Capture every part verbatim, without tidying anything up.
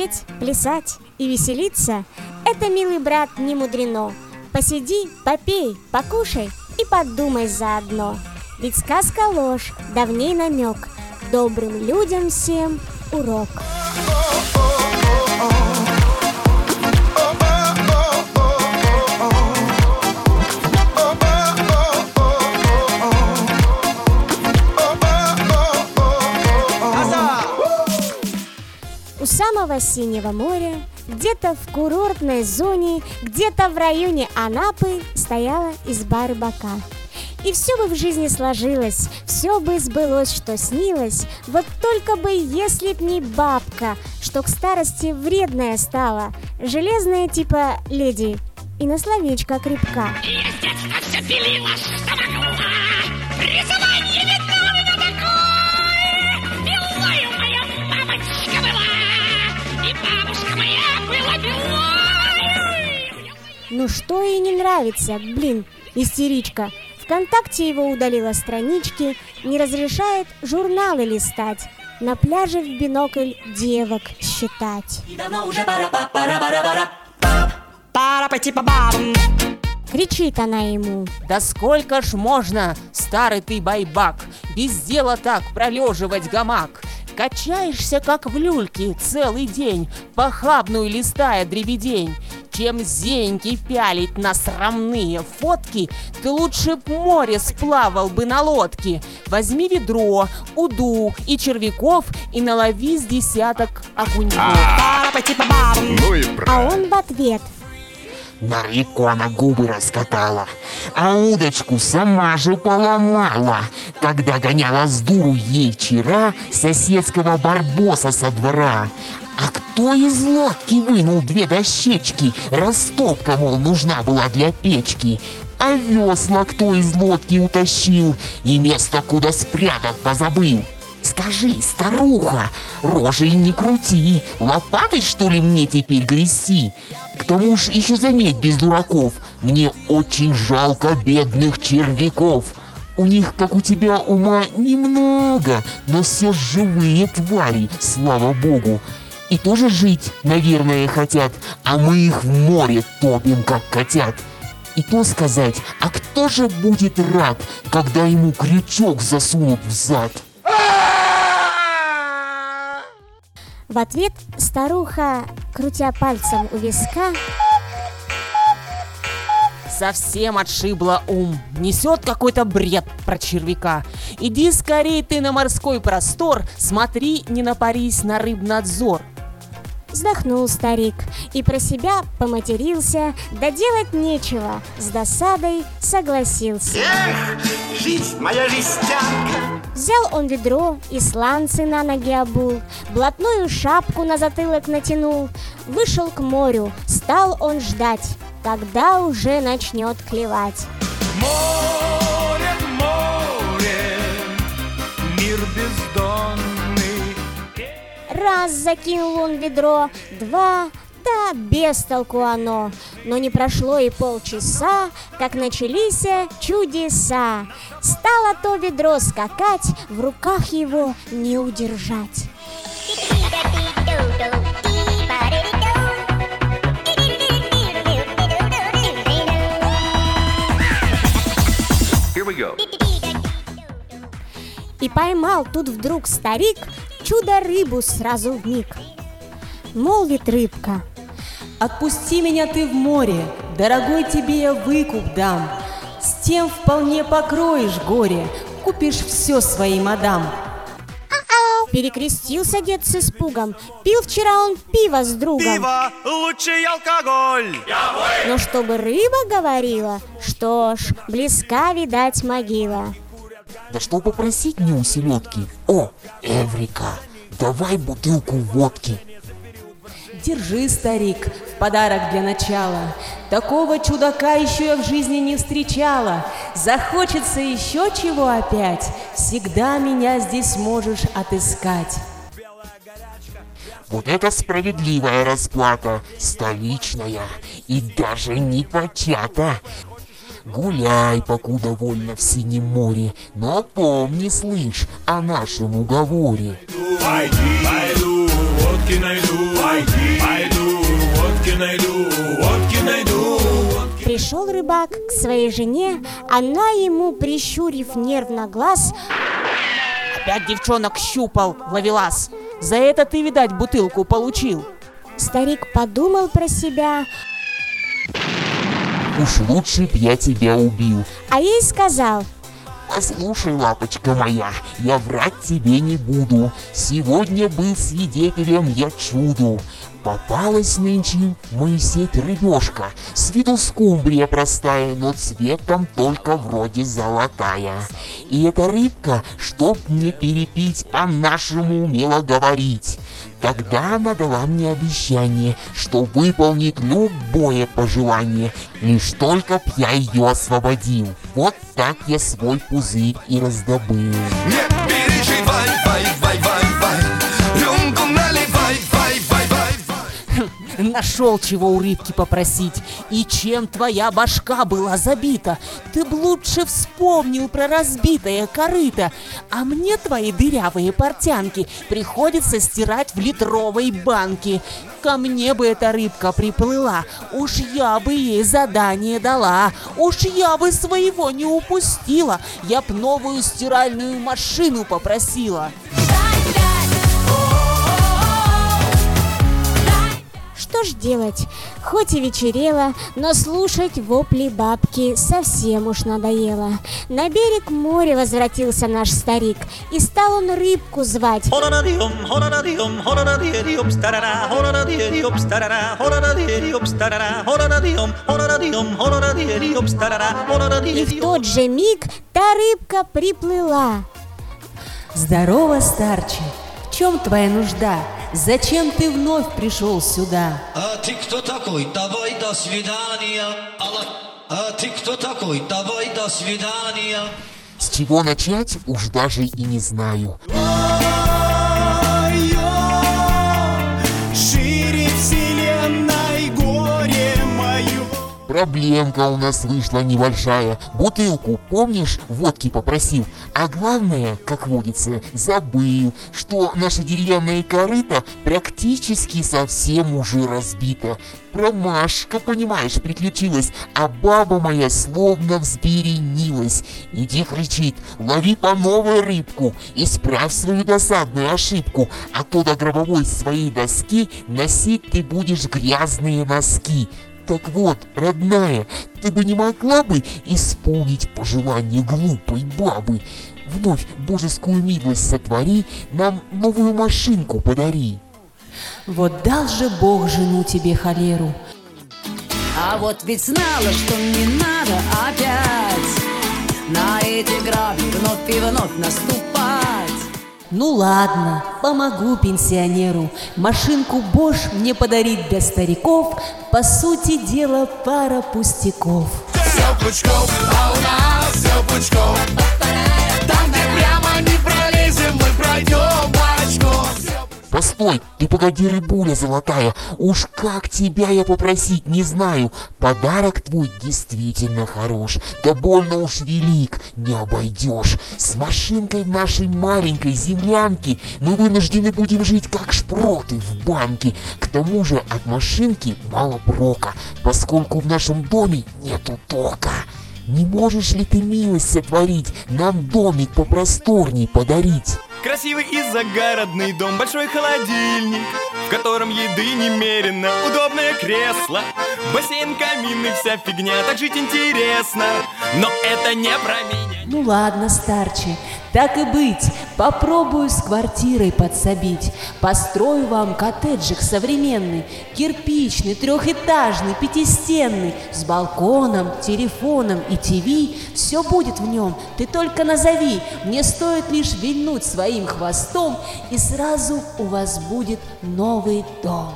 Петь, плясать и веселиться — это, милый брат, не мудрено. Посиди, попей, покушай и подумай заодно. Ведь сказка ложь, давней намек, добрым людям всем урок. У самого синего моря, где-то в курортной зоне, где-то в районе Анапы стояла изба рыбака. И все бы в жизни сложилось, все бы сбылось, что снилось. Вот только бы, если б не бабка, что к старости вредная стала, железная типа леди и на словечко крепка. Я с детства все пилила, что могла, рисование видно у меня такое. Белою моя мамочка была, и бабушка моя была белой. Ну что ей не нравится, блин, истеричка. ВКонтакте его удалила странички, не разрешает журналы листать, на пляже в бинокль девок считать. И давно уже пора, пора, пора, пора, пора пойти по бабам. Кричит она ему: да сколько ж можно, старый ты байбак, без дела так пролеживать гамак? Качаешься, как в люльке, целый день, похабную листая дребедень. Чем зеньки пялить на срамные фотки, ты лучше б море сплавал бы на лодке. Возьми ведро, уду и червяков и налови с десяток окуньков. Пора пойти по бабам. Ну и А он в ответ: на реку она губы раскатала, а удочку сама же поломала, когда гоняла с дуру ей вчера соседского барбоса со двора. А кто из лодки вынул две дощечки? Растопка, мол, нужна была для печки. А весла кто из лодки утащил и место, куда спрятать, позабыл? Скажи, старуха, рожей не крути, лопатой, что ли, мне теперь грести? К тому ж еще заметь, без дураков, мне очень жалко бедных червяков. У них, как у тебя, ума немного, но все живые твари, слава богу. И тоже жить, наверное, хотят, а мы их в море топим, как котят. И то сказать, а кто же будет рад, когда ему крючок засунут в зад? В ответ старуха, крутя пальцем у виска: совсем отшибла ум, несет какой-то бред про червяка. Иди скорей ты на морской простор, смотри, не напарись на рыбнадзор. Вздохнул старик и про себя поматерился, да делать нечего, с досадой согласился. Эх, жизнь моя жестянка. Взял он ведро и сланцы на ноги обул, блатную шапку на затылок натянул, вышел к морю, стал он ждать, когда уже начнет клевать. Море, море, мир бездонный. Раз закинул он ведро, два, да без толку оно. Но не прошло и полчаса, как начались чудеса. Стало то ведро скакать, в руках его не удержать. Here we go. И поймал тут вдруг старик чудо-рыбу сразу вмиг. Молвит рыбка: отпусти меня ты в море, дорогой тебе я выкуп дам. С тем вполне покроешь горе, купишь все своим мадам. Перекрестился дед с испугом, пил вчера он пиво с другом. Пиво лучший алкоголь. Но чтобы рыба говорила, что ж, близка, видать, могила. Да что попросить мне у селедки? О, Эврика, давай бутылку водки. Держи, старик, в подарок для начала. Такого чудака еще я в жизни не встречала. Захочется еще чего опять, всегда меня здесь можешь отыскать. Вот это справедливая расплата, столичная и даже не почата. Гуляй, покуда вольно в синем море, но помни, слышь, о нашем уговоре. Пойди, пойду, водки найду, пойди. найду, водки найду. Пришел рыбак к своей жене, она ему, прищурив нервно глаз: Опять девчонок щупал, ловелас. За это ты, видать, бутылку получил. Старик подумал про себя, Уж лучше б я тебя убил. а ей сказал: Послушай, лапочка моя, я врать тебе не буду. Сегодня был свидетелем я чуду. Попалась нынче в мою сеть рыбешка. С виду скумбрия простая, но цветом только вроде золотая. И эта рыбка, чтоб мне перепить, по-нашему умела говорить. Тогда она дала мне обещание, что выполнит любое пожелание, лишь только б я ее освободил. Вот так я свой пузырь и раздобыл. Не переживай, вай, вай, вай, вай. Рюмку наливай, вай, вай, вай, вай. Нашел чего у рыбки попросить. И чем твоя башка была забита? Ты б лучше вспомнил про разбитое корыто. А мне твои дырявые портянки приходится стирать в литровой банке. Ко мне бы эта рыбка приплыла, уж я бы ей задание дала. Уж я бы своего не упустила, я б новую стиральную машину попросила. Что ж делать? Хоть и вечерело, но слушать вопли бабки совсем уж надоело. На берег моря возвратился наш старик, и стал он рыбку звать. И в тот же миг та рыбка приплыла. Здорово, старче, в чем твоя нужда? Зачем ты вновь пришел сюда? А ты кто такой? Давай до свидания. Алла. А ты кто такой? Давай до свидания. С чего начать, уж даже и не знаю. Шире вселенной горе мое. Проблемка у нас вышла небольшая. Бутылку, помнишь, водки попросил. А главное, как водится, забыл, что наша деревянная корыта практически совсем уже разбита. Промашка, понимаешь, приключилась, а баба моя словно взберенилась. Иди, кричит, лови по новой рыбку, исправь свою досадную ошибку, а то до гробовой своей доски носить ты будешь грязные носки. Так вот, родная, ты бы не могла бы исполнить пожелание глупой бабы? Вновь божескую милость сотвори, нам новую машинку подари. Вот дал же Бог жену тебе холеру. А вот ведь знала, что не надо опять на эти грабли вновь и вновь наступать. Ну ладно, помогу пенсионеру. Машинку Bosch мне подарить для стариков, по сути дела, пара пустяков. Все пучков, а у нас все пучков. Там, где прямо не пролезем, мы пройдем бочком. Постой, ты погоди, рыбуля золотая, уж как тебя я попросить не знаю. Подарок твой действительно хорош, да больно уж велик, не обойдешь. С машинкой в нашей маленькой землянке мы вынуждены будем жить как шпроты в банке. К тому же от машинки мало прока, поскольку в нашем доме нету тока. Не можешь ли ты милость сотворить, нам домик попросторней подарить? Красивый и загородный дом, большой холодильник, в котором еды немерено, удобное кресло, бассейн, камин и вся фигня, так жить интересно, но это не про меня. Ну ладно, старче, так и быть, попробую с квартирой подсобить. Построю вам коттеджик современный, кирпичный, трехэтажный, пятистенный, с балконом, телефоном и ТВ. Все будет в нем, ты только назови. Мне стоит лишь вильнуть своим хвостом, и сразу у вас будет новый дом.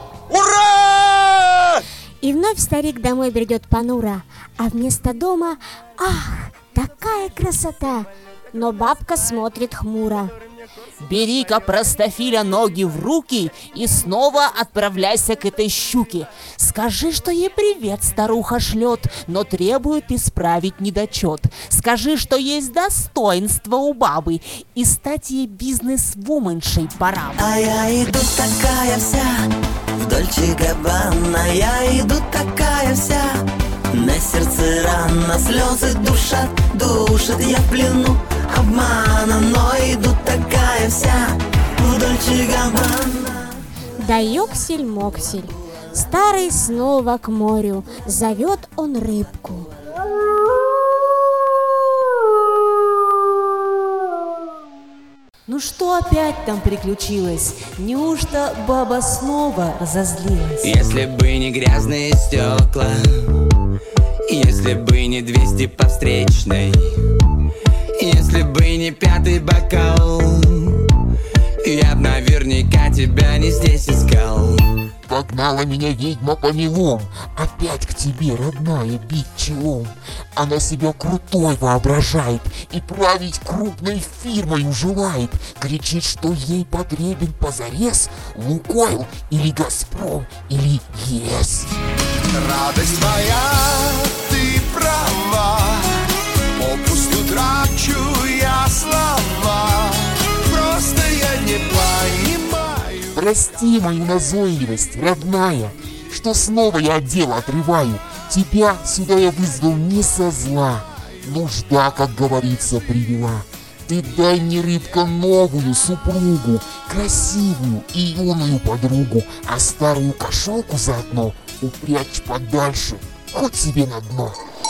Ура! И вновь старик домой бредет понуро, а вместо дома, ах, такая красота! Но бабка смотрит хмуро. Бери-ка, простофиля, ноги в руки и снова отправляйся к этой щуке. Скажи, что ей привет старуха шлет, но требует исправить недочет. Скажи, что есть достоинство у бабы, и стать ей бизнес-вуменшей пора. А я иду такая вся в Дольче Габбана. Я иду такая вся, на сердце рана, слезы душат, душат. Я в плену обмана, но иду такая вся в Дольче Габбана. Да ёксель-моксель, старый снова к морю, зовет он рыбку. Ну что опять там приключилось? Неужто баба снова разозлилась? Если бы не грязные стекла, если бы не двести по встречной, если бы не пятый бокал, я б наверняка тебя не здесь искал. Погнала меня ведьма по мелом, опять к тебе, родная, бить челом. Она себя крутой воображает и править крупной фирмой желает. Кричит, что ей потребен позарез Лукойл или Газпром или ЕС. Радость моя, ты права, попусту трачу я слова, просто я не понимаю. Прости мою назойливость, родная, что снова я от дела отрываю. Тебя сюда я вызвал не со зла, нужда, как говорится, привела. Ты дай мне, рыбка, новую супругу, красивую и юную подругу, а старую кошелку заодно упрячь подальше, хоть себе на дно.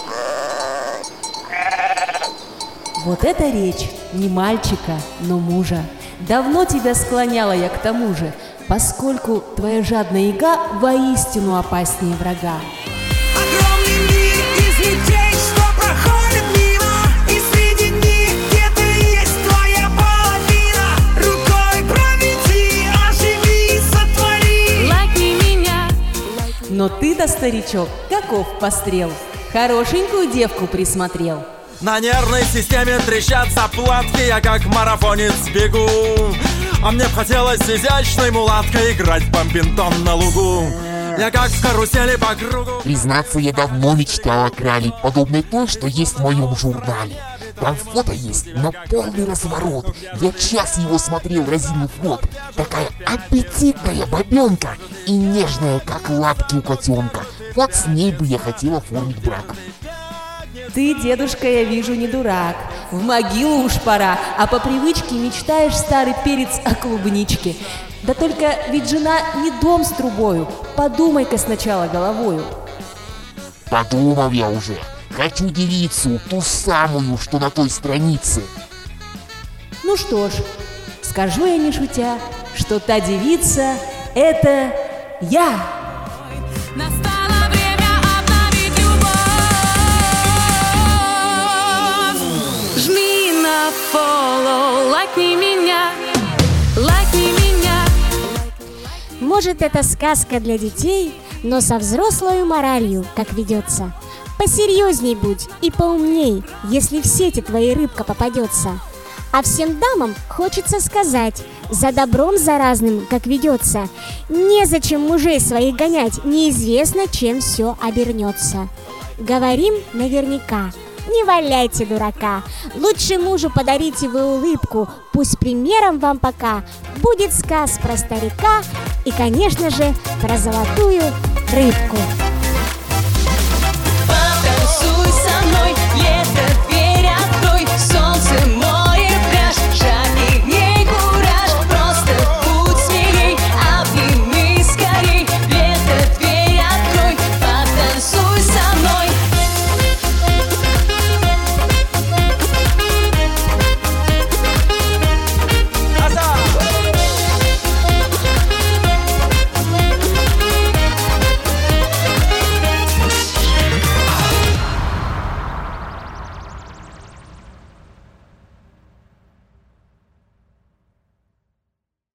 Вот это речь не мальчика, но мужа. Давно тебя склоняла я к тому же, поскольку твоя жадная яга воистину опаснее врага. Огромный мир из людей, что проходит мимо, и среди них где-то есть твоя половина. Рукой проведи, оживи, сотвори. Лайкни меня. Но ты-то, старичок, каков пострел, хорошенькую девку присмотрел. На нервной системе трещат заплатки, я как марафонец бегу. А мне б хотелось с изящной мулаткой играть в бомбинтон на лугу. Я как в карусели по кругу. Признаться, я давно мечтал о крале, подобной той, что есть в моем журнале. Там фото есть на полный разворот. Я час его смотрел, разинув рот. Такая аппетитная бабенка и нежная, как лапки у котенка. Вот с ней бы я хотел оформить брак. Ты, дедушка, я вижу, не дурак. В могилу уж пора, а по привычке мечтаешь, старый перец, о клубничке. Да только ведь жена не дом с трубою. Подумай-ка сначала головою. Подумал я уже. Хочу девицу, ту самую, что на той странице. Ну что ж, скажу я не шутя, что та девица — это я. Настало время обновить любовь. Жми на follow, лайкни меня, лайкни меня. Может, это сказка для детей, но со взрослой моралью, как ведется. Посерьезней будь и поумней, если в сети твоей рыбка попадется. А всем дамам хочется сказать, за добром заразным, как ведется, незачем мужей своих гонять, неизвестно, чем все обернется. Говорим наверняка, не валяйте дурака, лучше мужу подарите вы улыбку, пусть примером вам пока будет сказ про старика и, конечно же, про золотую рыбку.